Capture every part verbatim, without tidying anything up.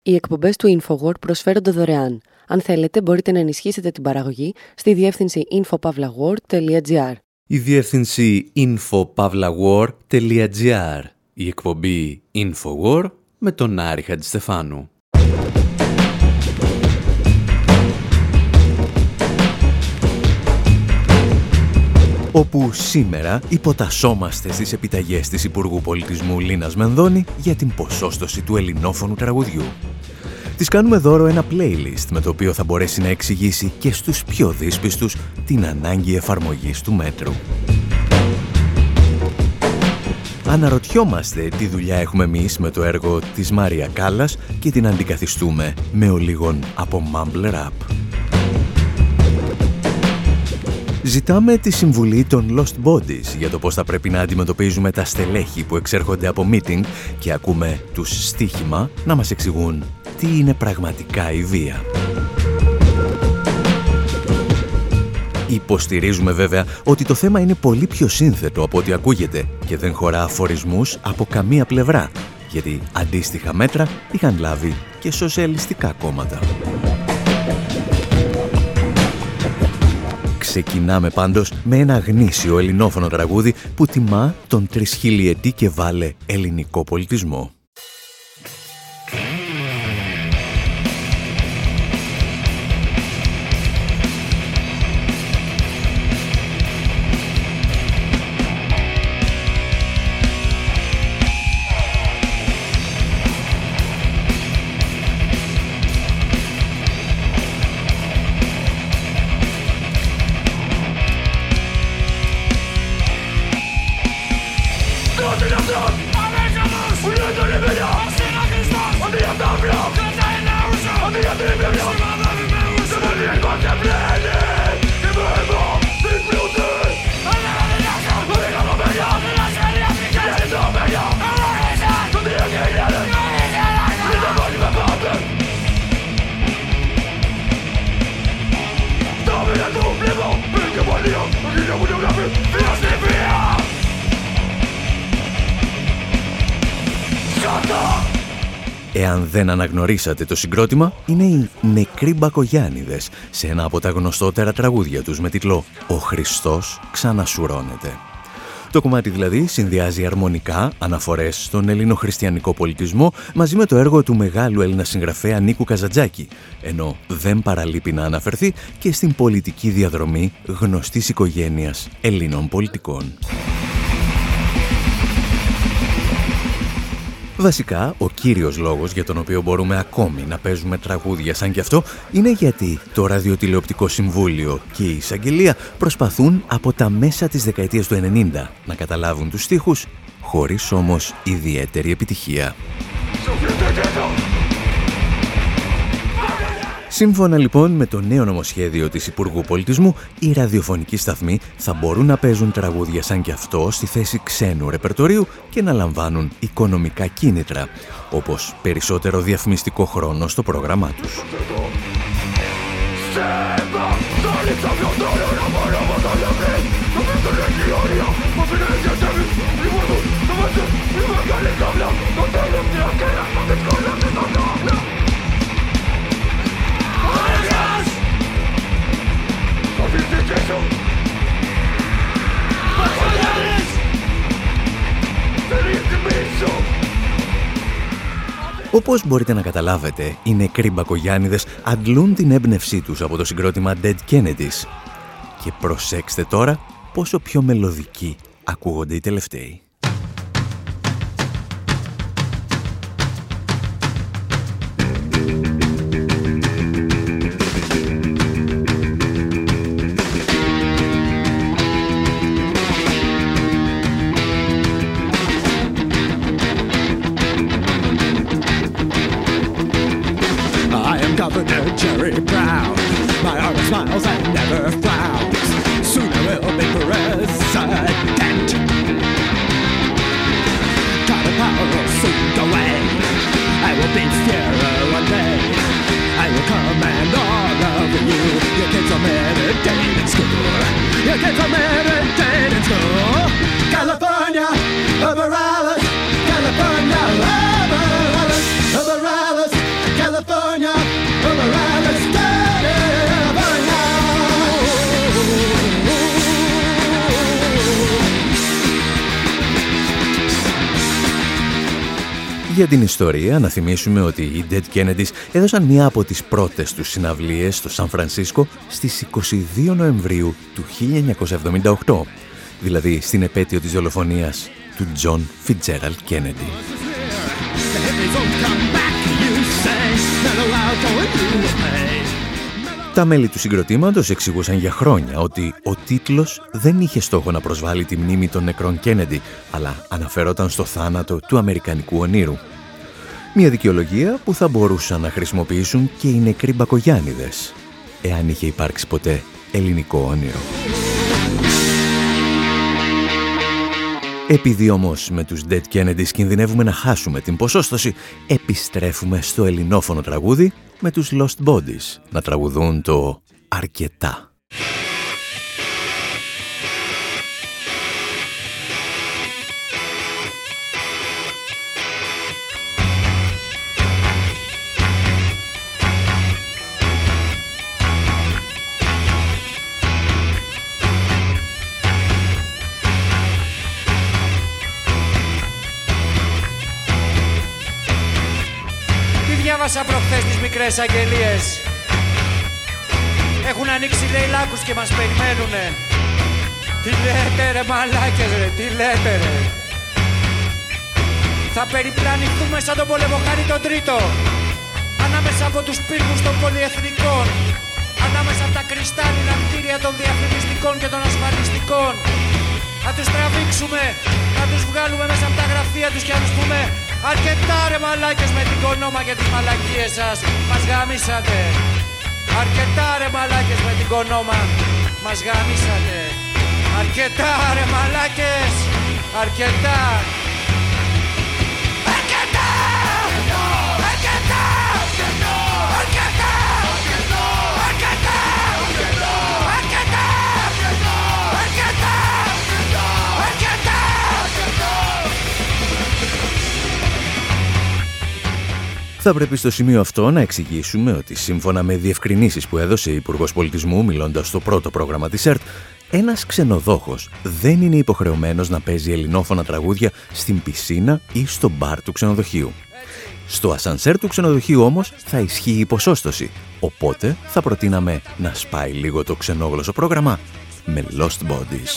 Οι εκπομπές του InfoWord προσφέρονται δωρεάν. Αν θέλετε, μπορείτε να ενισχύσετε την παραγωγή στη διεύθυνση info pavla word τελεία gr. Η διεύθυνση info pavla word τελεία gr. Η εκπομπή InfoWord με τον Άρη Χατζηστεφάνου. Όπου σήμερα υποτασσόμαστε στις επιταγές της Υπουργού Πολιτισμού Λίνας Μενδώνη για την ποσόστοση του ελληνόφωνου τραγουδιού. Της κάνουμε δώρο ένα playlist με το οποίο θα μπορέσει να εξηγήσει και στους πιο δύσπιστους την ανάγκη εφαρμογής του μέτρου. Αναρωτιόμαστε τι δουλειά έχουμε εμείς με το έργο της Μάρια Κάλλας και την αντικαθιστούμε με ολίγων από mumble rap. Ζητάμε τη συμβουλή των Lost Bodies για το πώς θα πρέπει να αντιμετωπίζουμε τα στελέχη που εξέρχονται από meeting και ακούμε τους στοίχημα να μας εξηγούν τι είναι πραγματικά η βία. Υποστηρίζουμε βέβαια ότι το θέμα είναι πολύ πιο σύνθετο από ό,τι ακούγεται και δεν χωρά αφορισμούς από καμία πλευρά, γιατί αντίστοιχα μέτρα είχαν λάβει και σοσιαλιστικά κόμματα. Ξεκινάμε πάντως με ένα γνήσιο ελληνόφωνο τραγούδι που τιμά τον τρισχίλιετή και βάλε ελληνικό πολιτισμό. Εάν δεν αναγνωρίσατε το συγκρότημα, είναι οι Νεκροί Μπακογιάννηδες σε ένα από τα γνωστότερα τραγούδια τους με τίτλο «Ο Χριστός ξανασουρώνεται». Το κομμάτι δηλαδή συνδυάζει αρμονικά αναφορές στον ελληνοχριστιανικό πολιτισμό μαζί με το έργο του μεγάλου Έλληνα συγγραφέα Νίκου Καζαντζάκη, ενώ δεν παραλείπει να αναφερθεί και στην πολιτική διαδρομή γνωστής οικογένειας Ελλήνων πολιτικών. Βασικά, ο κύριος λόγος για τον οποίο μπορούμε ακόμη να παίζουμε τραγούδια σαν κι αυτό είναι γιατί το Ραδιοτηλεοπτικό Συμβούλιο και η Εισαγγελία προσπαθούν από τα μέσα της δεκαετίας του ενενήντα να καταλάβουν τους στίχους, χωρίς όμως ιδιαίτερη επιτυχία. Σύμφωνα λοιπόν με το νέο νομοσχέδιο της Υπουργού Πολιτισμού, οι ραδιοφωνικοί σταθμοί θα μπορούν να παίζουν τραγούδια σαν κι αυτό στη θέση ξένου ρεπερτορίου και να λαμβάνουν οικονομικά κίνητρα, όπως περισσότερο διαφημιστικό χρόνο στο πρόγραμμά τους. Όπως μπορείτε να καταλάβετε, οι Νεκροί Μπακογιάννηδες αντλούν την έμπνευσή τους από το συγκρότημα Dead Kennedys. Και προσέξτε τώρα πόσο πιο μελωδικοί ακούγονται οι τελευταίοι. Jerry Brown, my heart smiles and never frowns. Soon I will be president. Kind of power will soon go away. I will be fairer one day. I will command all of you. Your kids are meditate in school. Your kids are meditate in school. California, over Alice. California, over Alice. Over Alice. Για την ιστορία, να θυμίσουμε ότι οι Dead Kennedys έδωσαν μία από τις πρώτες τους συναυλίες στο Σαν Φρανσίσκο στις είκοσι δύο Νοεμβρίου του χίλια εννιακόσια εβδομήντα οκτώ, δηλαδή στην επέτειο της δολοφονίας του John Fitzgerald Kennedy. Τα μέλη του συγκροτήματος εξηγούσαν για χρόνια ότι ο τίτλος δεν είχε στόχο να προσβάλλει τη μνήμη των νεκρών Kennedy, αλλά αναφερόταν στο θάνατο του αμερικανικού ονείρου. Μια δικαιολογία που θα μπορούσαν να χρησιμοποιήσουν και οι νεκροί μπακογιάννηδες, εάν είχε υπάρξει ποτέ ελληνικό όνειρο. Επειδή όμως με τους Dead Kennedys κινδυνεύουμε να χάσουμε την ποσόστοση, επιστρέφουμε στο ελληνόφωνο τραγούδι με τους Lost Bodies να τραγουδούν το «Αρκετά». Διάβασα προχθές τις μικρές αγγελίες. Έχουν ανοίξει λέει λάκους και μας περιμένουνε. Τι λέτε ρε μαλάκες ρε, τι λέτε ρε. Θα περιπλανηθούμε σαν τον πολεμοχάρη τον τρίτο, ανάμεσα από τους πύργους των πολυεθνικών, ανάμεσα από τα κρυστάλλινα κτίρια των διαφημιστικών και των ασφαλιστικών. Να τους τραβήξουμε, να τους βγάλουμε μέσα από τα γραφεία τους και να τους πούμε «Αρκετά ρε μαλάκες με την κονόμα και τις μαλακίες σας, μας γαμίσατε». «Αρκετά ρε μαλάκες με την κονόμα, μας γαμίσατε». «Αρκετά ρε μαλάκες, αρκετά». Αρκετά! Αρκετά! Αρκετά! Θα πρέπει στο σημείο αυτό να εξηγήσουμε ότι σύμφωνα με διευκρινήσεις που έδωσε η Υπουργός Πολιτισμού μιλώντας στο πρώτο πρόγραμμα της ΕΡΤ, ένας ξενοδόχος δεν είναι υποχρεωμένος να παίζει ελληνόφωνα τραγούδια στην πισίνα ή στο μπαρ του ξενοδοχείου. Στο ασανσέρ του ξενοδοχείου όμως θα ισχύει η ποσόστοση, οπότε θα προτείναμε να σπάει λίγο το ξενόγλωσσο πρόγραμμα με Lost Bodies.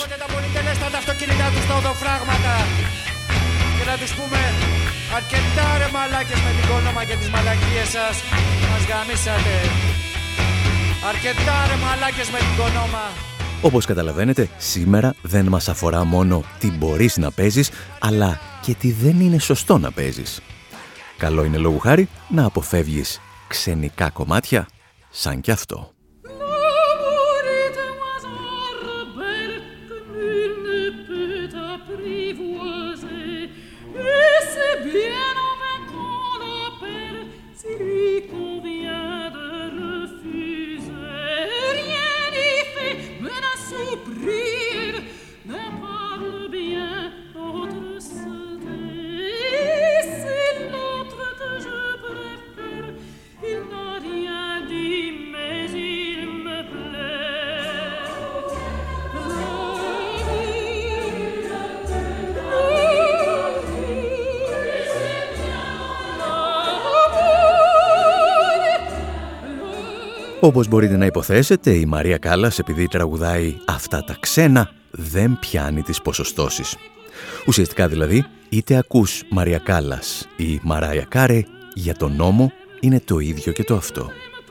Και να τους πούμε «Αρκετά ρε μαλάκες με την κόνομα και τις μαλακίες σας, μας γαμίσατε». «Αρκετά ρε μαλάκες με την κόνομα». Όπως καταλαβαίνετε, σήμερα δεν μας αφορά μόνο τι μπορείς να παίζεις, αλλά και τι δεν είναι σωστό να παίζεις. Καλό είναι λόγου χάρη να αποφεύγεις ξενικά κομμάτια σαν κι αυτό. Όπως μπορείτε να υποθέσετε, η Μαρία Κάλλας, επειδή τραγουδάει αυτά τα ξένα, δεν πιάνει τις ποσοστώσεις. Ουσιαστικά δηλαδή, είτε ακούς Μαρία Κάλλας ή Μαράια Κάρεϊ, για τον νόμο είναι το ίδιο και το αυτό.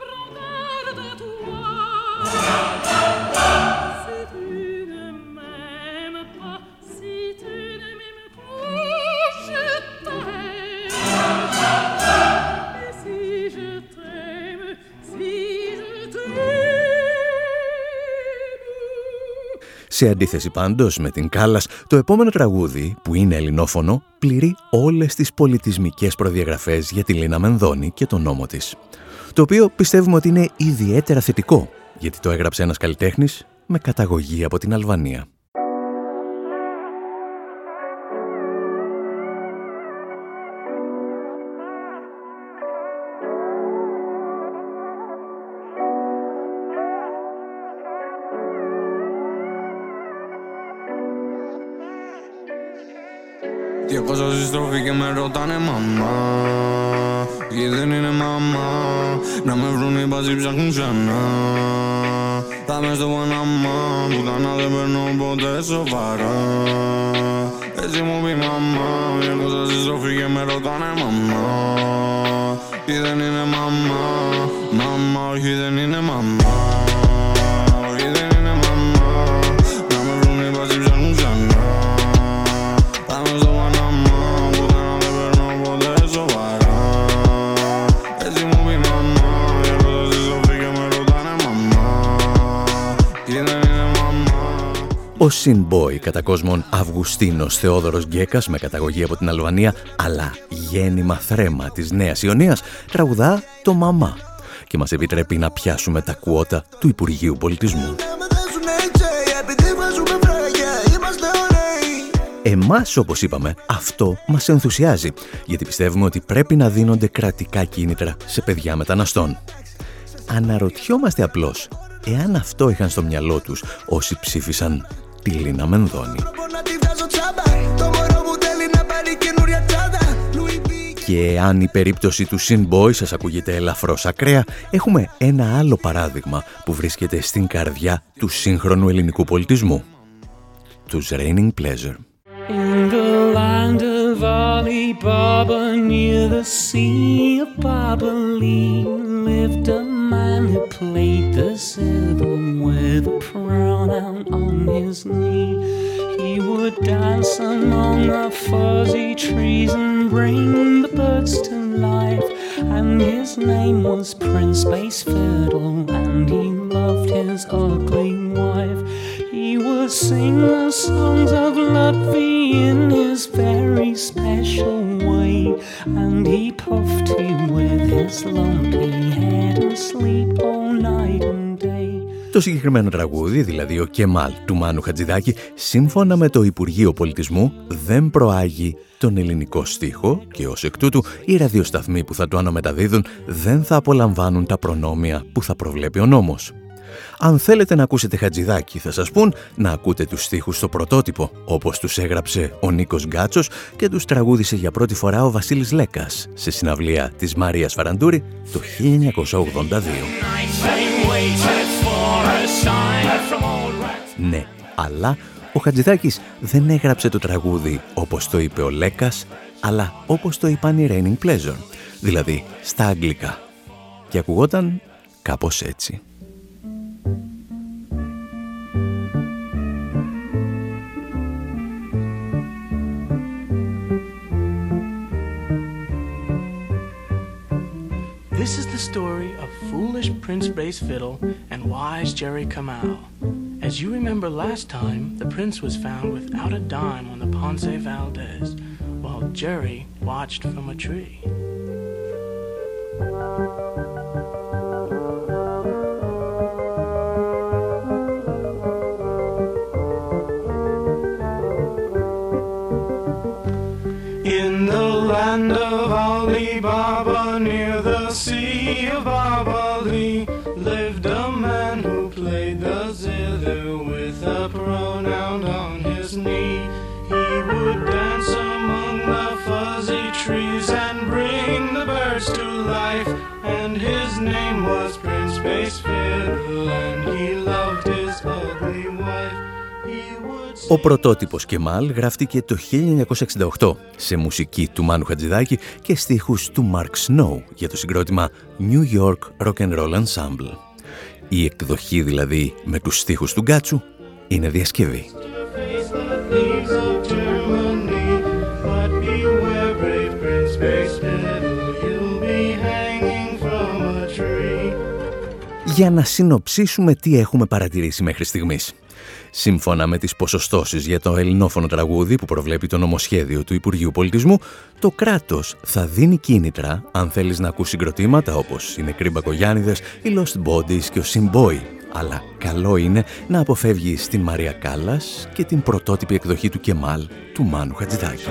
Σε αντίθεση πάντως με την Κάλλας, το επόμενο τραγούδι, που είναι ελληνόφωνο, πληρεί όλες τις πολιτισμικές προδιαγραφές για τη Λίνα Μενδώνη και τον νόμο της. Το οποίο πιστεύουμε ότι είναι ιδιαίτερα θετικό, γιατί το έγραψε ένας καλλιτέχνης με καταγωγή από την Αλβανία. διακόσια συστροφή και με ρωτάνε μαμά. Και δεν είναι μαμά. Να με βρουν οι μπάτσοι ψάχνουν ξανά. Θα μες στο Παναμά. Που κανά δεν παίρνω ποτέ σοβαρά. Έτσι μου πει μαμά. διακόσια συστροφή και με ρωτάνε μαμά. Και δεν είναι μαμά. Μαμά, όχι δεν είναι μαμά. Όχι δεν είναι μαμά. Να με βρουν οι μπάτσοι ψάχνουν ξανά. Θα μες στο Παναμά. Που κανά δεν παίρνω ποτέ σοβαρά. Έτσι μου πει μαμά. διακόσια συστροφή και με ρωτάνε μαμά. Και δεν είναι μαμά. Ο Sin-Boy κατά κόσμον Αυγουστίνος Θεόδωρος Γκέκας, με καταγωγή από την Αλβανία αλλά γέννημα θρέμα της Νέας Ιωνίας, τραγουδά το «Μαμά» και μας επιτρέπει να πιάσουμε τα κουότα του Υπουργείου Πολιτισμού. Εμάς, όπως είπαμε, αυτό μας ενθουσιάζει, γιατί πιστεύουμε ότι πρέπει να δίνονται κρατικά κίνητρα σε παιδιά μεταναστών. Αναρωτιόμαστε απλώς εάν αυτό είχαν στο μυαλό τους όσοι ψήφισαν τη Λίνα Μενδώνη. Και αν η περίπτωση του Sin-Boy σας ακούγεται ελαφρώς ακραία, έχουμε ένα άλλο παράδειγμα που βρίσκεται στην καρδιά του σύγχρονου ελληνικού πολιτισμού. Τους Raining Pleasure. In the land of Ali Baba, near the sea of Babylon, lived a man who played the zither with a pronoun on his knee. He would dance among the fuzzy trees and bring the birds to life. And his name was Prince Bass Fiddle, and he loved his ugly wife. He would sing the songs of Ludwig in his very special way, and he puffed you with his lumpy head and sleep all night and day. Το συγκεκριμένο τραγούδι, δηλαδή ο Κεμάλ του Μάνου Χατζηδάκη, σύμφωνα με το Υπουργείο Πολιτισμού, δεν προάγει τον ελληνικό στίχο και ως εκ τούτου οι ραδιοσταθμοί που θα το αναμεταδίδουν δεν θα απολαμβάνουν τα προνόμια που θα προβλέπει ο νόμος. Αν θέλετε να ακούσετε Χατζηδάκη, θα σας πούν να ακούτε τους στίχους στο πρωτότυπο, όπως τους έγραψε ο Νίκος Γκάτσος και τους τραγούδισε για πρώτη φορά ο Βασίλης Λέκας σε συναυλία της Μαρίας Φαραντούρη το χίλια εννιακόσια ογδόντα δύο. Ναι, αλλά ο Χατζηδάκης δεν έγραψε το τραγούδι όπως το είπε ο Λέκας, αλλά όπως το είπαν οι Raining Pleasure, δηλαδή στα αγγλικά. Και ακουγόταν κάπως έτσι. This is the story of foolish Prince Bass Fiddle and wise Jerry Kamau. As you remember last time, the prince was found without a dime on the Ponce Valdez, while Jerry watched from a tree. In the land of Alibaba, near the sea of Babali, lived a man who played the zither with a pronoun on his knee. He would dance among the fuzzy trees and bring the birds to life. And his name was Prince Bass Fiddle, and he loved his ugly wife. Ο πρωτότυπος Κεμάλ γράφτηκε το χίλια εννιακόσια εξήντα οκτώ σε μουσική του Μάνου Χατζηδάκη και στίχους του Mark Snow για το συγκρότημα New York Rock and Roll Ensemble. Η εκδοχή δηλαδή με τους στίχους του Γκάτσου είναι διασκευή. Για να συνοψίσουμε τι έχουμε παρατηρήσει μέχρι στιγμής. Σύμφωνα με τις ποσοστώσεις για το ελληνόφωνο τραγούδι που προβλέπει το νομοσχέδιο του Υπουργείου Πολιτισμού, το κράτος θα δίνει κίνητρα αν θέλεις να ακούσει συγκροτήματα όπως οι Νεκροί Μπακογιάννηδες, οι Lost Bodies και ο Sin-Boy. Αλλά καλό είναι να αποφεύγεις την Μαρία Κάλλας και την πρωτότυπη εκδοχή του Κεμάλ του Μάνου Χατζηδάκη.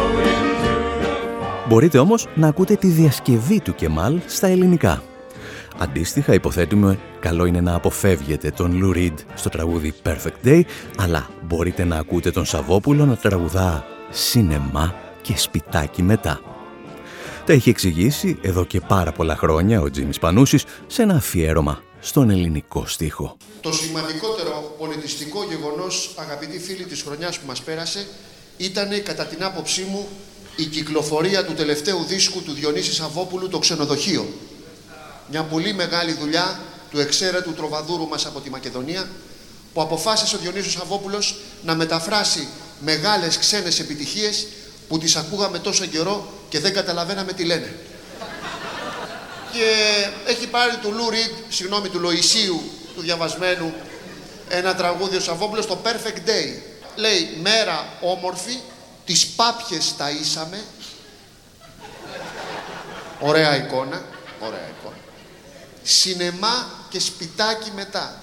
Μπορείτε όμως να ακούτε τη διασκευή του Κεμάλ στα ελληνικά. Αντίστοιχα, υποθέτουμε, καλό είναι να αποφεύγετε τον Lou Reed στο τραγούδι Perfect Day, αλλά μπορείτε να ακούτε τον Σαββόπουλο να τραγουδά «Σινεμά και σπιτάκι μετά». Τα έχει εξηγήσει εδώ και πάρα πολλά χρόνια ο Τζίμις Πανούσης σε ένα αφιέρωμα στον ελληνικό στίχο. Το σημαντικότερο πολιτιστικό γεγονός, αγαπητοί φίλοι, της χρονιάς που μας πέρασε ήταν, κατά την άποψή μου, η κυκλοφορία του τελευταίου δίσκου του Διονύση Σαββόπουλου, «Το Ξενοδοχείο». Μια πολύ μεγάλη δουλειά του εξαίρετου τροβαδούρου μας από τη Μακεδονία, που αποφάσισε ο Διονύσιος Σαββόπουλος να μεταφράσει μεγάλες ξένες επιτυχίες που τις ακούγαμε τόσο καιρό και δεν καταλαβαίναμε τι λένε. Και έχει πάρει του Lou Reed, συγγνώμη, του Λοησίου, του διαβασμένου, ένα τραγούδι ο Σαββόπουλος, το Perfect Day. Λέει, μέρα όμορφη, τις πάπιες ταΐσαμε. Ωραία εικόνα, ωραία εικόνα. Σινεμά και σπιτάκι μετά.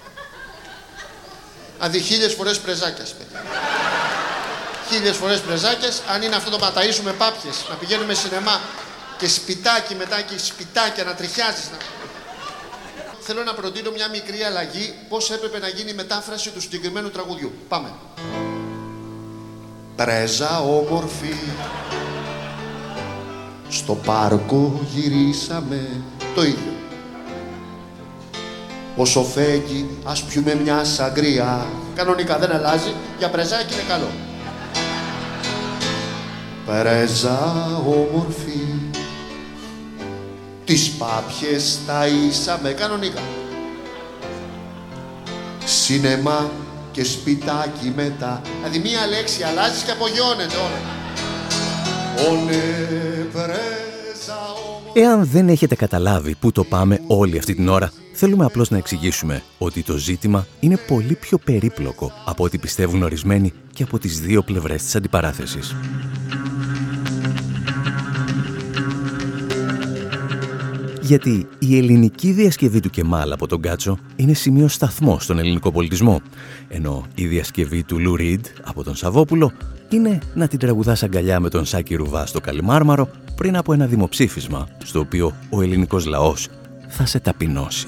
Αντί χίλιες φορές πρεζάκιας, παιδιά. Χίλιες φορές πρεζάκιας, αν είναι αυτό το να ταΐσουμε πάπιες, να πηγαίνουμε σινεμά και σπιτάκι μετά και σπιτάκια να τριχιάζεις. Να... Θέλω να προτείνω μια μικρή αλλαγή, πώς έπρεπε να γίνει η μετάφραση του συγκεκριμένου τραγουδιού. Πάμε. Πρέζα όμορφη, στο πάρκο γυρίσαμε, το ίδιο. Όσο φέγγει, ας πιούμε μια σαγκρία. Κανονικά δεν αλλάζει, για πρεζάκι είναι καλό. Πρέζα όμορφη, τις πάπιες ταΐσαμε, κανονικά. Σινεμά και σπιτάκι μετά. Δηλαδή μία λέξη αλλάζεις και απογειώνεται όλα. Ωνε πρέζα όμορφη. Εάν δεν έχετε καταλάβει πού το πάμε όλη αυτή την ώρα, θέλουμε απλώς να εξηγήσουμε ότι το ζήτημα είναι πολύ πιο περίπλοκο από ό,τι πιστεύουν ορισμένοι και από τις δύο πλευρές της αντιπαράθεσης. Γιατί η ελληνική διασκευή του Κεμάλ από τον Κάτσο είναι σημείο σταθμό στον ελληνικό πολιτισμό, ενώ η διασκευή του Lou Reed από τον Σαββόπουλο είναι να την τραγουδάς αγκαλιά με τον Σάκη Ρουβά στο Καλιμάρμαρο πριν από ένα δημοψήφισμα στο οποίο ο ελληνικός λαός θα σε ταπεινώσει.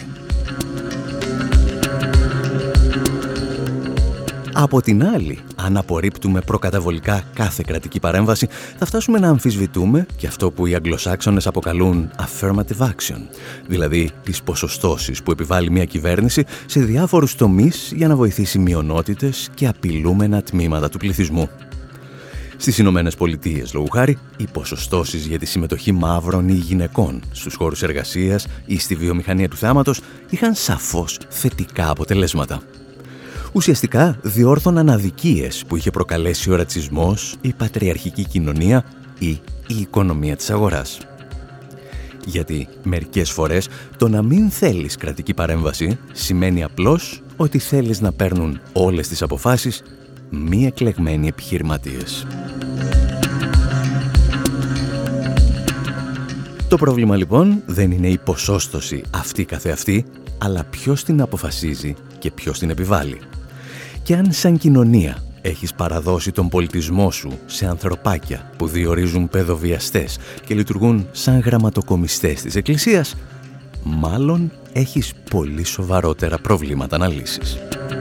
Από την άλλη, αν απορρίπτουμε προκαταβολικά κάθε κρατική παρέμβαση, θα φτάσουμε να αμφισβητούμε και αυτό που οι Αγγλοσάξονες αποκαλούν affirmative action, δηλαδή τις ποσοστώσεις που επιβάλλει μια κυβέρνηση σε διάφορους τομείς για να βοηθήσει μειονότητες και απειλούμενα τμήματα του πληθυσμού. Στις Ηνωμένες Πολιτείες, λόγου χάρη, οι ποσοστώσεις για τη συμμετοχή μαύρων ή γυναικών στους χώρους εργασίας ή στη βιομηχανία του θέματος είχαν σαφώς θετικά αποτελέσματα. Ουσιαστικά διόρθωναν αδικίες που είχε προκαλέσει ο ρατσισμός, η πατριαρχική κοινωνία ή η οικονομία της αγοράς. Γιατί μερικές φορές το να μην θέλεις κρατική παρέμβαση σημαίνει απλώς ότι θέλεις να παίρνουν όλες τις αποφάσεις μη εκλεγμένοι επιχειρηματίες. Το πρόβλημα λοιπόν δεν είναι η ποσόστοση αυτή καθεαυτή, αλλά ποιος την αποφασίζει και ποιος την επιβάλλει. Και αν σαν κοινωνία έχεις παραδώσει τον πολιτισμό σου σε ανθρωπάκια που διορίζουν παιδοβιαστές και λειτουργούν σαν γραμματοκομιστές της Εκκλησίας, μάλλον έχεις πολύ σοβαρότερα προβλήματα να λύσεις.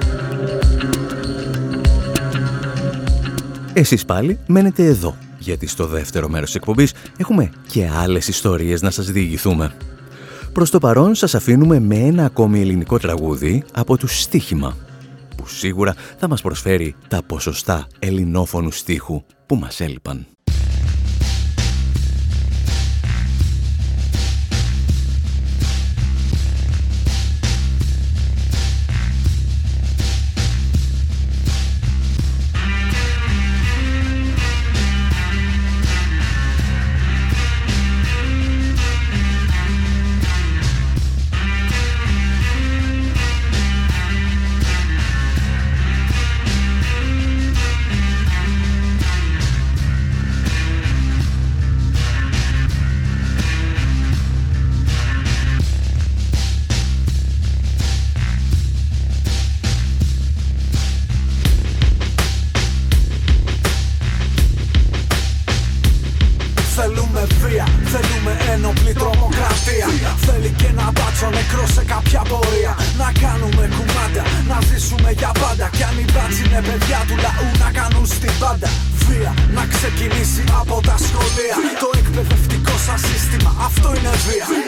Εσείς πάλι μένετε εδώ, γιατί στο δεύτερο μέρος της εκπομπής έχουμε και άλλες ιστορίες να σας διηγηθούμε. Προς το παρόν σας αφήνουμε με ένα ακόμη ελληνικό τραγούδι από τους Στίχημα, που σίγουρα θα μας προσφέρει τα ποσοστά ελληνόφωνου στίχου που μας έλειπαν.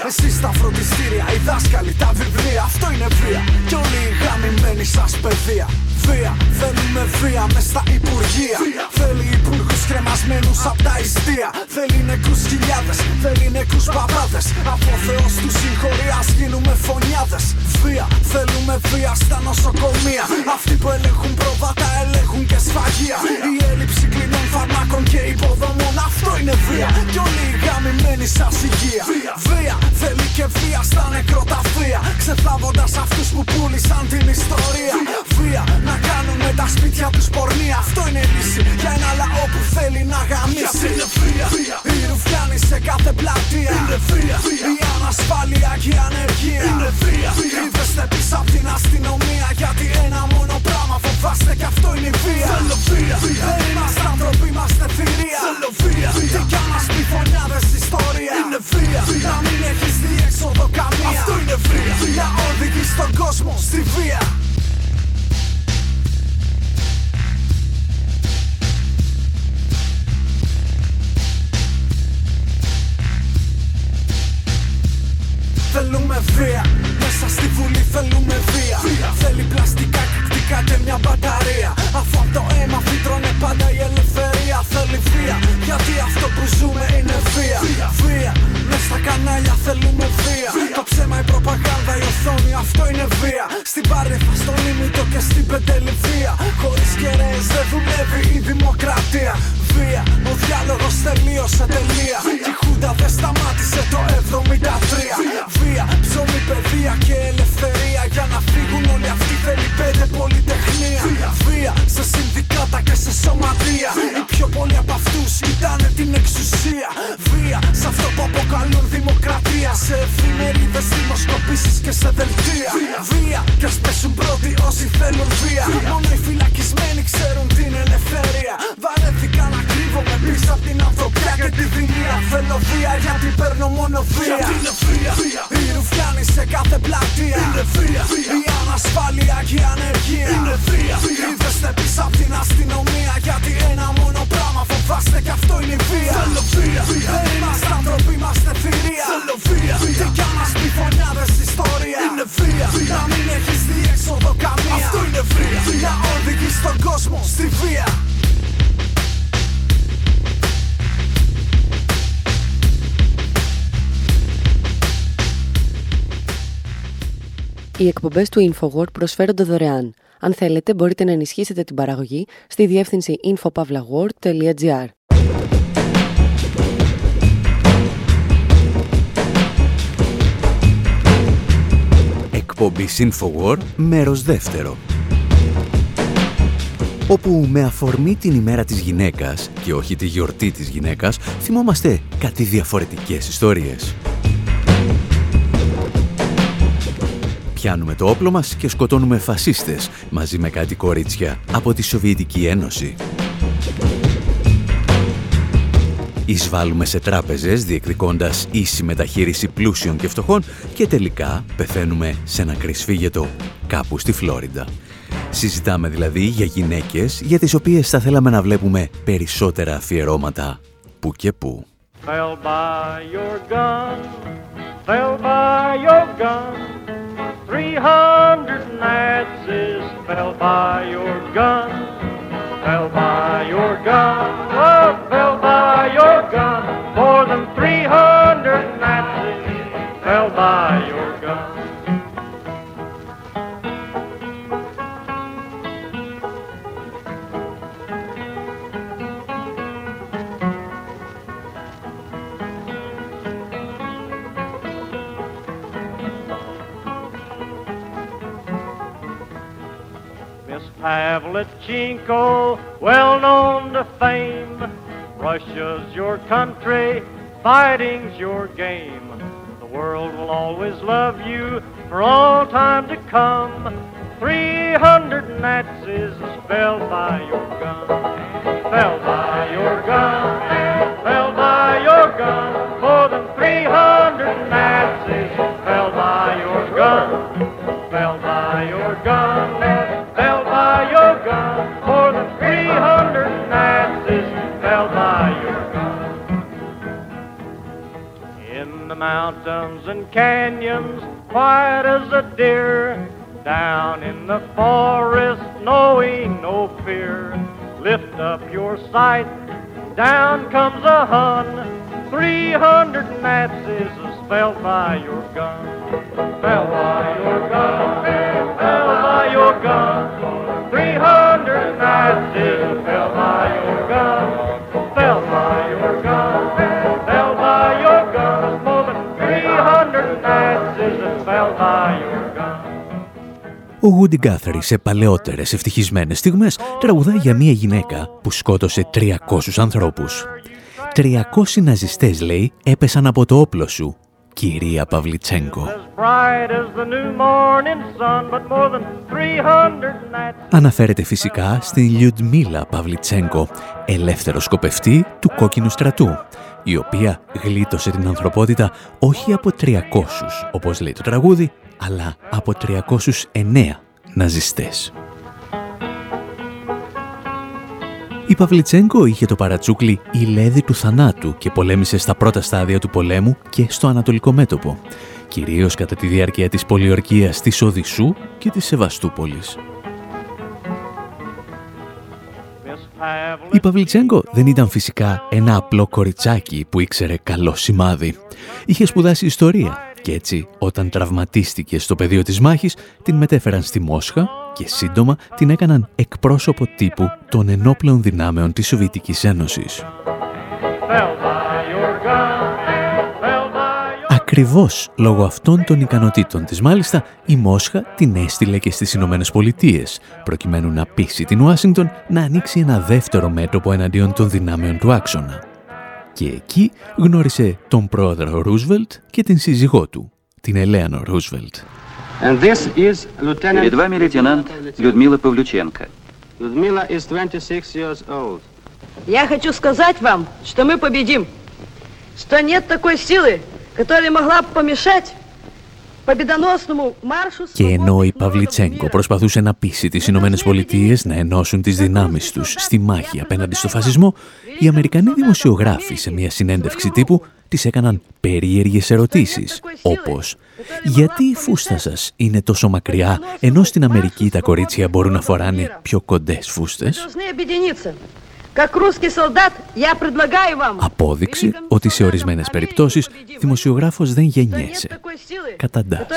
Εσείς τα φροντιστήρια, οι δάσκαλοι, τα βιβλία. Αυτό είναι βία κι όλοι οι γαμημένοι σας παιδεία. Βία, θέλουμε βία μες στα υπουργεία. Θέλει υπουργούς κρεμασμένους απ' τα ιστία. Θέλει νεκρούς χιλιάδες, θέλει νεκρούς παπάδες. Από Θεός του συγχωρεί, ας γίνουμε φωνιάδες. Βία, θέλουμε βία στα νοσοκομεία. Αυτοί που ελέγχουν πρόβατα ελέγχουν και σφαγεία. Η έλλειψη κλινών φαρμάκων και υποδομών. Αυτό είναι βία κι όλοι οι γαμημένοι σας υγεία. Βία, θέλει και βία στα νεκροταφεία. Ξεθάβοντας αυτούς που πούλησαν την ιστορία. Βία, να κάνουν με τα σπίτια τους πορνεία. Αυτό είναι λύση για ένα λαό που θέλει να γαμίσει. Είναι βία, οι ρουφιάνοι σε κάθε πλατεία. Είναι βία, η ανασφάλεια και η ανεργία. Είναι βία, κρύβεστε πίσω απ' την αστυνομία. Γιατί ένα μόνο πράγμα φοβάστε κι αυτό είναι η βία. Θέλω βία, δεν είμαστε άνθρωποι, είμαστε θηρία. Θέλω βία, τι κι αν μας πει φωνιάδες ιστορία. Είναι βία, να μην έχεις διέξοδο καμία. Αυτό είναι βία, να οδηγείς τον κόσμο στη βία. Θέλουμε βία, μέσα στη Βουλή θέλουμε βία. Βία. Θέλει πλαστικά κυκτικά και μια μπαταρία. Αφού από το αίμα φύτρωνε πάντα η ελευθερία. Θέλει βία, γιατί αυτό που ζούμε είναι βία. Βία, βία. Μες στα κανάλια θέλουμε βία. Βία. Το ψέμα, η προπαγάνδα, η οθόνη, αυτό είναι βία. Στην Πάρνηθα, στον Ήμιτο και στην Πεντεληβία. Χωρίς κεραίες δεν δουλεύει η δημοκρατία. Βία, ο διάλογος τελείωσε τελεία. Και η Χούντα δεν σταμάτησε το εβδομήντα τρία. Βία, ψωμί, παιδεία και ελευθερία. Για να φύγουν όλοι αυτοί θέλει πέντε πολυτεχνία. Βία, σε συνδικάτα και σε σωματεία. Οι πιο πολλοί από αυτούς ήτανε την εξουσία. Βία, σε αυτό που αποκαλούν δημοκρατία. Σε εφημερίδες, δημοσκοπήσεις και σε δελτία. Βία, και ας πέσουν πρώτοι όσοι θέλουν βία. Μόνο οι φυλακισμένοι ξέρουν την ελευθερία. Βαρέθηκα να κρύβομαι πίσω απ' την ανθρωπιά και τη δειλία. Θέλω βία γιατί παίρνω μόνο βία. Οι ρουφιάνοι σε κάθε πλατεία. Είναι βία, η ανασφάλεια και η ανεργία. Είναι βία, κρύβεστε πίσω απ' την αστυνομία. Γιατί ένα μόνο πράγμα φοβάστε κι αυτό είναι η βία. Θέλω βία, δεν είμαστε άνθρωποι, είμαστε θηρία. Θέλω βία, τι κι αν μας πει φωνιάδες ιστορία. Είναι βία, να μην έχεις διέξοδο καμία. Αυτό είναι βία, να οδηγείς τον κόσμο στη βία. Οι εκπομπές του InfoWord προσφέρονται δωρεάν. Αν θέλετε, μπορείτε να ενισχύσετε την παραγωγή στη διεύθυνση infopavlagor τελεία gr. Εκπομπή InfoWord, μέρος δεύτερο. Όπου με αφορμή την ημέρα της γυναίκας και όχι τη γιορτή της γυναίκας, θυμόμαστε κάτι διαφορετικές ιστορίες. Πιάνουμε το όπλο μας και σκοτώνουμε φασίστες μαζί με κάτι κορίτσια από τη Σοβιετική Ένωση. Εισβάλλουμε σε τράπεζες διεκδικώντας ίση μεταχείριση πλούσιων και φτωχών και τελικά πεθαίνουμε σε ένα κρυσφύγετο κάπου στη Φλόριντα. Συζητάμε δηλαδή για γυναίκες για τις οποίες θα θέλαμε να βλέπουμε περισσότερα αφιερώματα που και που. Fell by your gun, fell by your gun. Three hundred Nazis fell by your gun, fell by your gun, oh, fell by your gun. More than three hundred Nazis fell by your gun. Pavlichenko, well known to fame. Russia's your country, fighting's your game. The world will always love you for all time to come. Three hundred Nazis fell by your gun, fell by your gun, fell by your gun. More than three hundred Nazis fell by your gun, fell by your gun. Your gun, more than three hundred Nazis fell by your gun. In the mountains and canyons, quiet as a deer. Down in the forest, knowing no fear. Lift up your sight, down comes a Hun. Three hundred Nazis is felled by your gun. Fell by your gun, fell by your gun. Three hundred Nazis fell by your gun. Fell by your gun, fell by your gun. More than three hundred Nazis fell by your gun. Ο Woody Guthrie σε παλαιότερες ευτυχισμένες στιγμές τραγουδάει για μια γυναίκα που σκότωσε τριακόσιους ανθρώπους. τριακόσιοι ναζιστές, λέει, έπεσαν από το όπλο σου, κυρία Παβλιτσέγκο. Αναφέρεται φυσικά στην Λιουντμίλα Παβλιτσέγκο, ελεύθερο σκοπευτή του Κόκκινου Στρατού, η οποία γλίτωσε την ανθρωπότητα όχι από τριακόσιους, όπως λέει το τραγούδι, αλλά από τριακόσιους εννέα ναζιστές. Η Παβλιτσέγκο είχε το παρατσούκλι «Η Λέδη του Θανάτου» και πολέμησε στα πρώτα στάδια του πολέμου και στο Ανατολικό Μέτωπο, κυρίως κατά τη διάρκεια της πολιορκίας της Οδυσσού και της Σεβαστούπολης. Η Παβλιτσέγκο δεν ήταν φυσικά ένα απλό κοριτσάκι που ήξερε καλό σημάδι. Είχε σπουδάσει ιστορία και έτσι, όταν τραυματίστηκε στο πεδίο της μάχης, την μετέφεραν στη Μόσχα και σύντομα την έκαναν εκπρόσωπο τύπου των ενόπλων δυνάμεων της Σοβιετικής Ένωσης. Ακριβώς λόγω αυτών των ικανοτήτων της, μάλιστα, η Μόσχα την έστειλε και στις Ηνωμένες Πολιτείες, προκειμένου να πείσει την Ουάσιγκτον να ανοίξει ένα δεύτερο μέτωπο εναντίον των δυνάμεων του άξονα. Και εκεί γνώρισε τον πρόεδρο Ρούσβελτ και την σύζυγό του, την Ελέανορ Ρούσβελτ. Перед вами лейтенант Людмила Павлюченко. Людмила is twenty-six years old. Я хочу сказать вам, что мы победим. Что нет такой силы, которая могла бы помешать победоносному маршу. Και ενώ η Παβλιτσέγκο προσπαθούσε να πείσει τις Ηνωμένες Πολιτείες να ενώσουν τις δυνάμεις τους στη μάχη απέναντι στο φασισμό, οι Αμερικανοί δημοσιογράφοι σε μια συνέντευξη τύπου της έκαναν περίεργες ερωτήσεις, όπως «Γιατί η φούστα σας είναι τόσο μακριά, ενώ στην Αμερική τα κορίτσια μπορούν να φοράνε πιο κοντές φούστες?» Απόδειξη ότι σε ορισμένες περιπτώσεις δημοσιογράφος δεν γεννιέσαι. Καταντάς.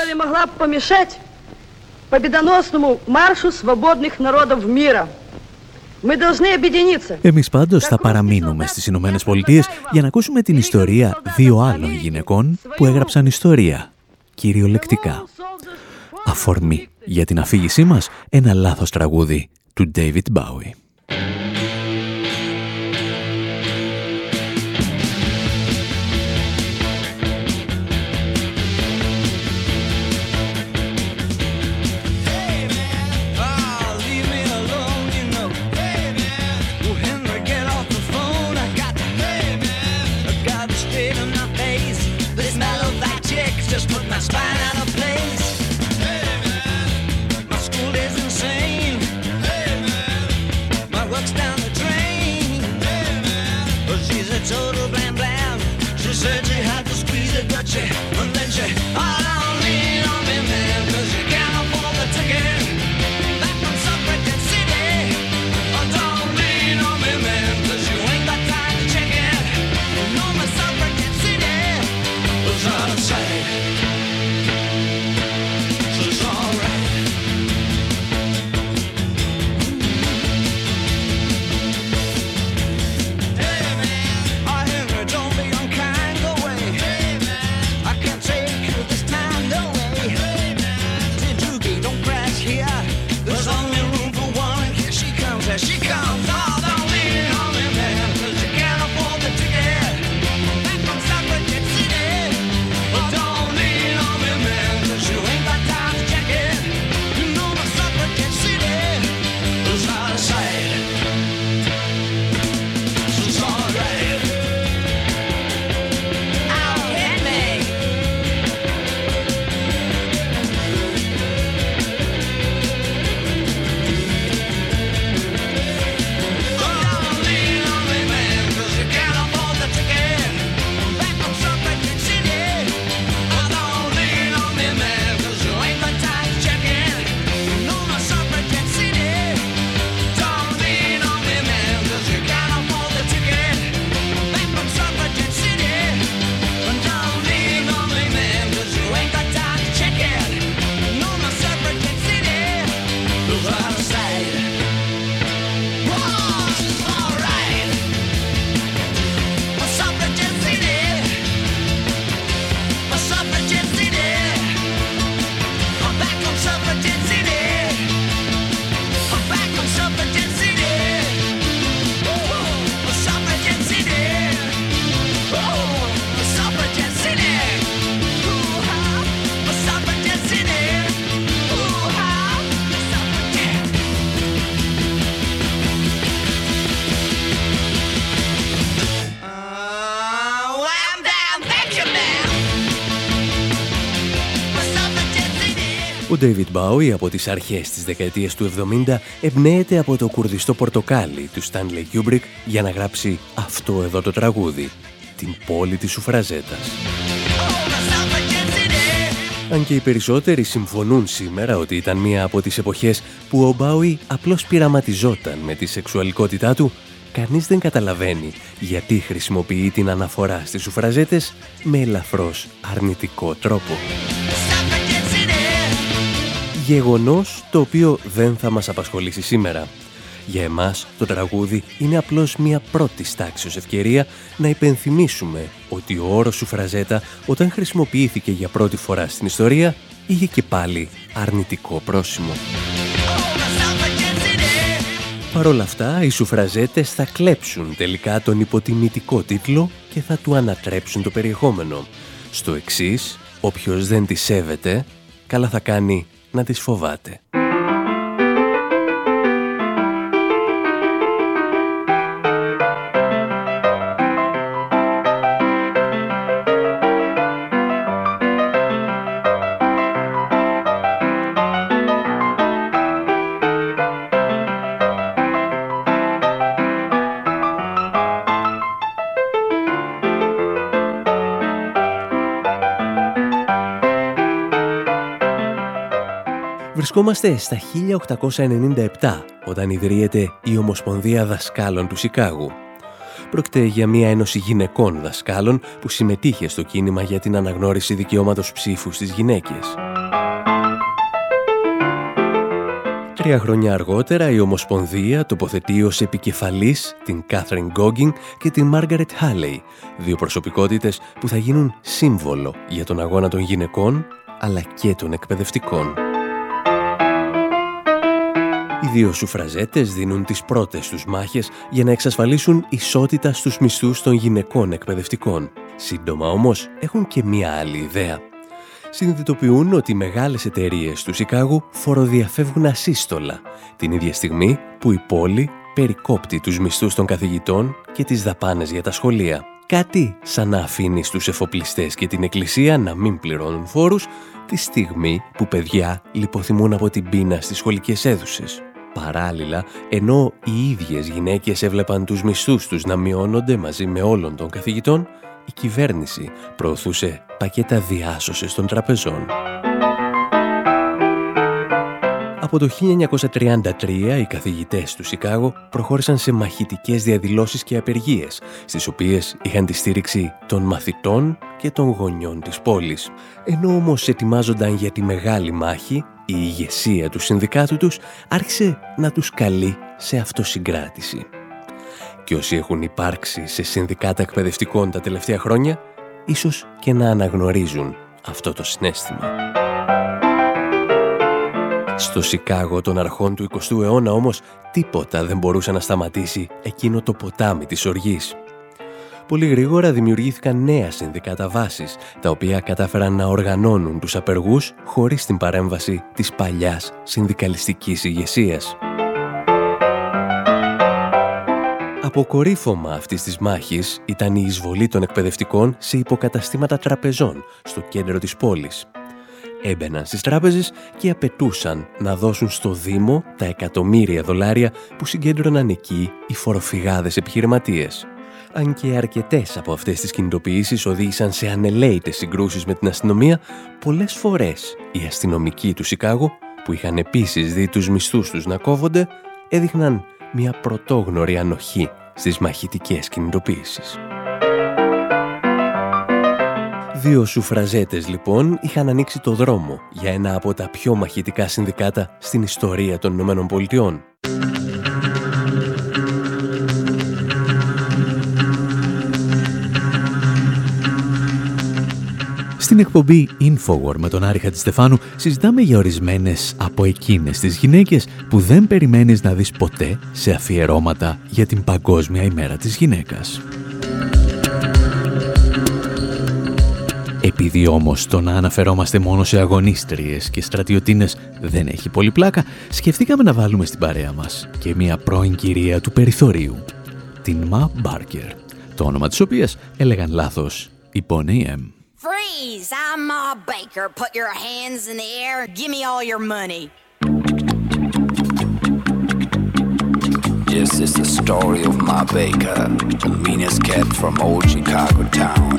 Εμείς πάντως θα παραμείνουμε στις Ηνωμένες Πολιτείες για να ακούσουμε την ιστορία δύο άλλων γυναικών που έγραψαν ιστορία, κυριολεκτικά. Αφορμή για την αφήγησή μας, ένα λάθος τραγούδι του David Bowie. Spine out of place. My school days insane. Hey man, Ο David Bowie από τις αρχές της δεκαετίας του εβδομήντα εμπνέεται από το κουρδιστό πορτοκάλι του Stanley Kubrick για να γράψει αυτό εδώ το τραγούδι, την πόλη της σουφραζέτας. Αν και οι περισσότεροι συμφωνούν σήμερα ότι ήταν μία από τις εποχές που ο Bowie απλώς πειραματιζόταν με τη σεξουαλικότητά του, κανείς δεν καταλαβαίνει γιατί χρησιμοποιεί την αναφορά στις σουφραζέτες με ελαφρώς αρνητικό τρόπο. Γεγονός το οποίο δεν θα μας απασχολήσει σήμερα. Για εμάς το τραγούδι είναι απλώς μια πρώτη τάξεως ευκαιρία να υπενθυμίσουμε ότι ο όρος σουφραζέτα όταν χρησιμοποιήθηκε για πρώτη φορά στην ιστορία είχε και πάλι αρνητικό πρόσημο. Παρ' όλα αυτά, οι σουφραζέτες θα κλέψουν τελικά τον υποτιμητικό τίτλο και θα του ανατρέψουν το περιεχόμενο. Στο εξής, όποιος δεν τις σέβεται, καλά θα κάνει να τις φοβάται. Βρισκόμαστε στα χίλια οκτακόσια ενενήντα επτά, όταν ιδρύεται η Ομοσπονδία Δασκάλων του Σικάγου. Πρόκειται για μια ένωση γυναικών δασκάλων που συμμετείχε στο κίνημα για την αναγνώριση δικαιώματος ψήφου στις γυναίκες. Τρία χρόνια αργότερα η Ομοσπονδία τοποθετεί ως επικεφαλής την Κάθριν Γκόγκινγκ και την Μάργαρετ Χάλεϊ, δύο προσωπικότητες που θα γίνουν σύμβολο για τον αγώνα των γυναικών αλλά και των εκπαιδευτικών. Οι δύο σουφραζέτες δίνουν τις πρώτες τους μάχες για να εξασφαλίσουν ισότητα στους μισθούς των γυναικών εκπαιδευτικών. Σύντομα όμως έχουν και μία άλλη ιδέα. Συνειδητοποιούν ότι οι μεγάλες εταιρείες του Σικάγου φοροδιαφεύγουν ασύστολα, την ίδια στιγμή που η πόλη περικόπτει τους μισθούς των καθηγητών και τις δαπάνες για τα σχολεία. Κάτι σαν να αφήνει στους εφοπλιστές και την εκκλησία να μην πληρώνουν φόρους τη στιγμή που παιδιά λιποθυμούν από την πείνα στις σχολικές αίθουσες. Παράλληλα, ενώ οι ίδιες γυναίκες έβλεπαν τους μισθούς τους να μειώνονται μαζί με όλων των καθηγητών, η κυβέρνηση προωθούσε πακέτα διάσωσης των τραπεζών. Από το χίλια εννιακόσια τριάντα τρία οι καθηγητές του Σικάγο προχώρησαν σε μαχητικές διαδηλώσεις και απεργίες, στις οποίες είχαν τη στήριξη των μαθητών και των γονιών της πόλης. Ενώ όμως ετοιμάζονταν για τη μεγάλη μάχη, η ηγεσία του συνδικάτου τους άρχισε να τους καλεί σε αυτοσυγκράτηση. Και όσοι έχουν υπάρξει σε συνδικάτα εκπαιδευτικών τα τελευταία χρόνια, ίσως και να αναγνωρίζουν αυτό το συναίσθημα. Στο Σικάγο των αρχών του εικοστού αιώνα όμως τίποτα δεν μπορούσε να σταματήσει εκείνο το ποτάμι της οργής. Πολύ γρήγορα δημιουργήθηκαν νέα συνδικάτα βάσης, τα οποία κατάφεραν να οργανώνουν τους απεργούς χωρίς την παρέμβαση της παλιάς συνδικαλιστικής ηγεσίας. Αποκορύφωμα αυτής της μάχης ήταν η εισβολή των εκπαιδευτικών σε υποκαταστήματα τραπεζών στο κέντρο της πόλης. Έμπαιναν στις τράπεζες και απαιτούσαν να δώσουν στο Δήμο τα εκατομμύρια δολάρια που συγκέντρωναν εκεί οι φοροφυγάδες επιχειρηματίες. Αν και αρκετές από αυτές τις κινητοποιήσεις οδήγησαν σε ανελαίητες συγκρούσεις με την αστυνομία, πολλές φορές οι αστυνομικοί του Σικάγο, που είχαν επίσης δει τους μισθούς τους να κόβονται, έδειχναν μια πρωτόγνωρη ανοχή στις μαχητικές κινητοποιήσεις. Δύο σουφραζέτες λοιπόν είχαν ανοίξει το δρόμο για ένα από τα πιο μαχητικά συνδικάτα στην ιστορία των Ηνωμένων Πολιτειών. Στην εκπομπή Infowar με τον Άρη Χατζηστεφάνου συζητάμε για ορισμένες από εκείνες τις γυναίκες που δεν περιμένεις να δεις ποτέ σε αφιερώματα για την Παγκόσμια ημέρα της γυναίκας. Επειδή όμως το να αναφερόμαστε μόνο σε αγωνίστριες και στρατιωτίνες δεν έχει πολύ πλάκα, σκεφτήκαμε να βάλουμε στην παρέα μας και μια πρώην κυρία του περιθωρίου, την Μα Μπάρκερ, το όνομα της οποίας έλεγαν λάθος η Bonnie M. freeze! I'm Ma Baker. Put your hands in the air and give me all your money. This is the story of Ma Baker, the meanest cat from old Chicago town.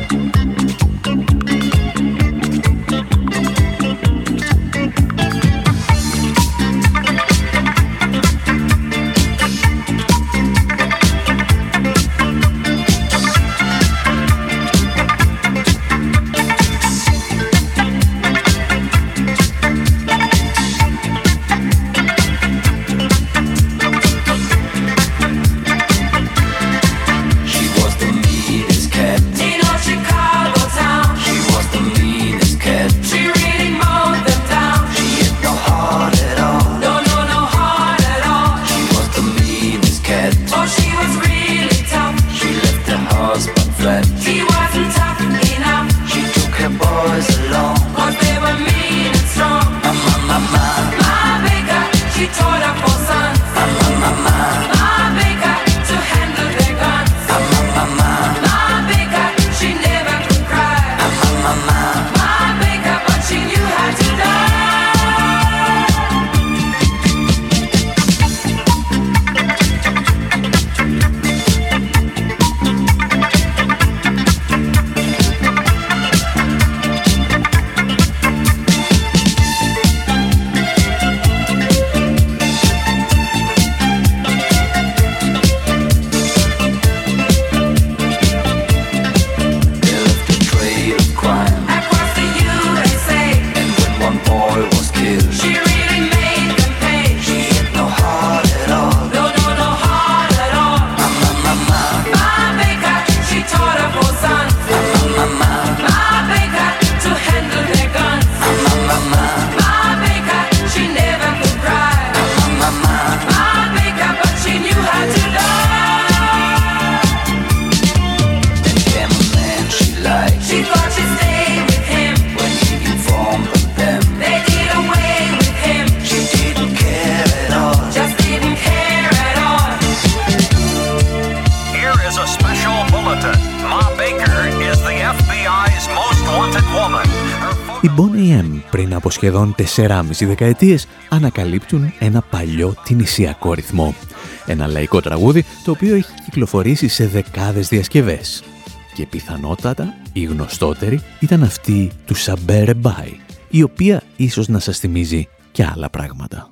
Οι Boney M πριν από σχεδόν τεσσεράμισι δεκαετίες ανακαλύπτουν ένα παλιό τινησιακό ρυθμό. Ένα λαϊκό τραγούδι το οποίο έχει κυκλοφορήσει σε δεκάδες διασκευές. Και πιθανότατα η γνωστότερη ήταν αυτή του Saber Bai, η οποία ίσως να σας θυμίζει και άλλα πράγματα.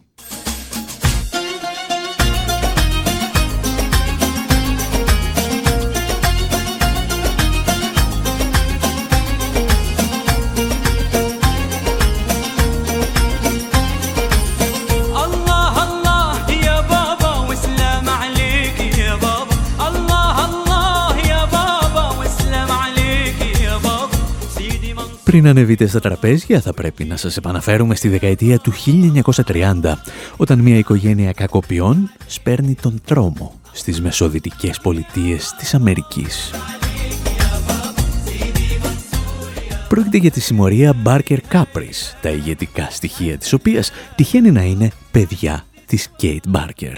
Πριν ανεβείτε στα τραπέζια θα πρέπει να σας επαναφέρουμε στη δεκαετία του χίλια εννιακόσια τριάντα, όταν μια οικογένεια κακοποιών σπέρνει τον τρόμο στις μεσοδυτικές πολιτείες της Αμερικής. Πρόκειται για τη συμμορία Barker Caprice, τα ηγετικά στοιχεία της οποίας τυχαίνει να είναι παιδιά της Kate Barker.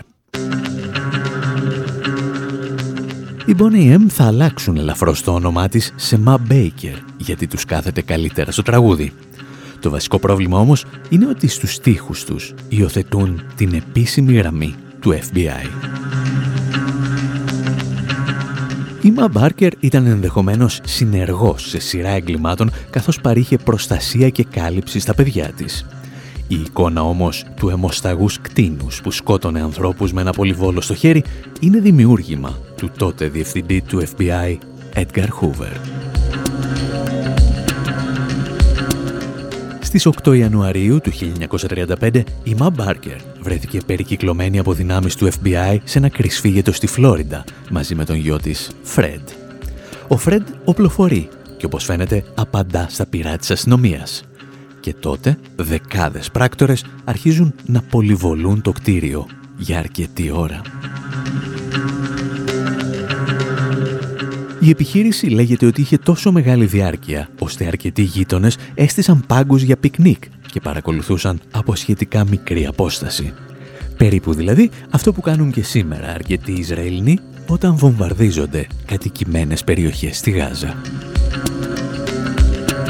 Οι Boney M θα αλλάξουν ελαφρώς το όνομά της σε Ma Baker, γιατί τους κάθεται καλύτερα στο τραγούδι. Το βασικό πρόβλημα όμως είναι ότι στους στίχους τους υιοθετούν την επίσημη γραμμή του Εφ Μπι Άι. Η Ma Barker ήταν ενδεχομένως συνεργός σε σειρά εγκλημάτων, καθώς παρήχε προστασία και κάλυψη στα παιδιά της. Η εικόνα όμως του αιμοσταγούς κτήνους που σκότωνε ανθρώπους με ένα πολυβόλο στο χέρι είναι δημιούργημα του τότε διευθυντή του Εφ Μπι Άι, Edgar Hoover. Στις οκτώ Ιανουαρίου του χίλια εννιακόσια τριάντα πέντε, η Ma Barker βρέθηκε περικυκλωμένη από δυνάμεις του Εφ Μπι Άι σε ένα κρυσφύγετο στη Φλόριντα μαζί με τον γιο της, Fred. Ο Fred οπλοφορεί και όπως φαίνεται απαντά στα πυρά της αστυνομίας. Και τότε δεκάδες πράκτορες αρχίζουν να πολυβολούν το κτίριο για αρκετή ώρα. Η επιχείρηση λέγεται ότι είχε τόσο μεγάλη διάρκεια, ώστε αρκετοί γείτονες έστησαν πάγκους για πικνίκ και παρακολουθούσαν από σχετικά μικρή απόσταση. Περίπου δηλαδή αυτό που κάνουν και σήμερα αρκετοί Ισραηλινοί όταν βομβαρδίζονται κατοικημένες περιοχές στη Γάζα.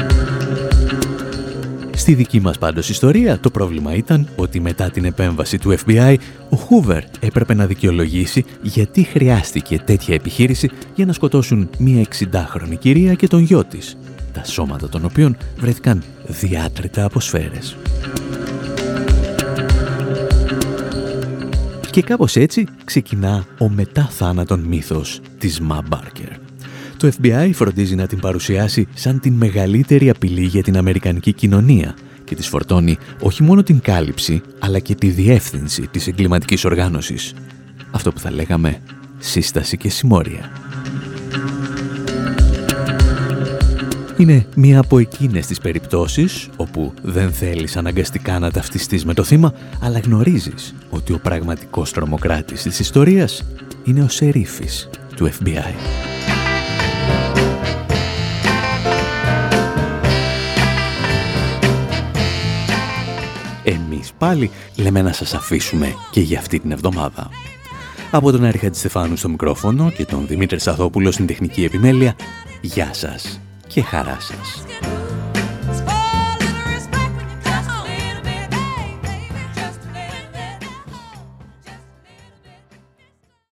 Στη δική μας πάντως ιστορία, το πρόβλημα ήταν ότι μετά την επέμβαση του Εφ Μπι Άι, ο Hoover έπρεπε να δικαιολογήσει γιατί χρειάστηκε τέτοια επιχείρηση για να σκοτώσουν μία εξηντάχρονη κυρία και τον γιο της, τα σώματα των οποίων βρέθηκαν διάτρητα από σφαίρες. Και κάπως έτσι ξεκινά ο μετά θάνατον μύθος της Μα Μπάρκερ. Το Εφ Μπι Άι φροντίζει να την παρουσιάσει σαν την μεγαλύτερη απειλή για την αμερικανική κοινωνία και της φορτώνει όχι μόνο την κάλυψη, αλλά και τη διεύθυνση της εγκληματικής οργάνωσης. Αυτό που θα λέγαμε σύσταση και συμμόρια. Είναι μία από εκείνες τις περιπτώσεις όπου δεν θέλεις αναγκαστικά να ταυτιστείς με το θύμα, αλλά γνωρίζεις ότι ο πραγματικός τρομοκράτης της ιστορίας είναι ο σερίφης του Εφ Μπι Άι. Εμείς πάλι λέμε να σας αφήσουμε και για αυτή την εβδομάδα. Από τον Άρη Χατζηστεφάνου στο μικρόφωνο και τον Δημήτρη Σαθόπουλο στην τεχνική επιμέλεια, γεια σας και χαρά σας.